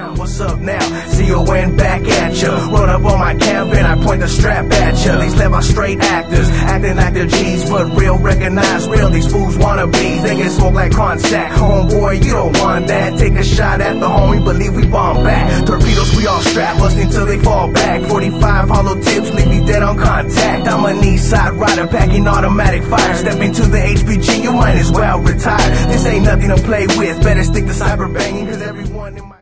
What's up now? CON back at ya. Run up on my camp and I point the strap at ya. These left are straight actors, acting like they're G's, but real recognize real. These fools wanna be, they get smoked like contact. Homeboy, you don't want that. Take a shot at the homie, believe we bomb back. Torpedoes, we all strap, busting till they fall back. 45 hollow tips, leave me dead on contact. I'm an east side rider, packing automatic fire. Step into the HPG, you might as well retire. This ain't nothing to play with, better stick to cyber banging, cause everyone in my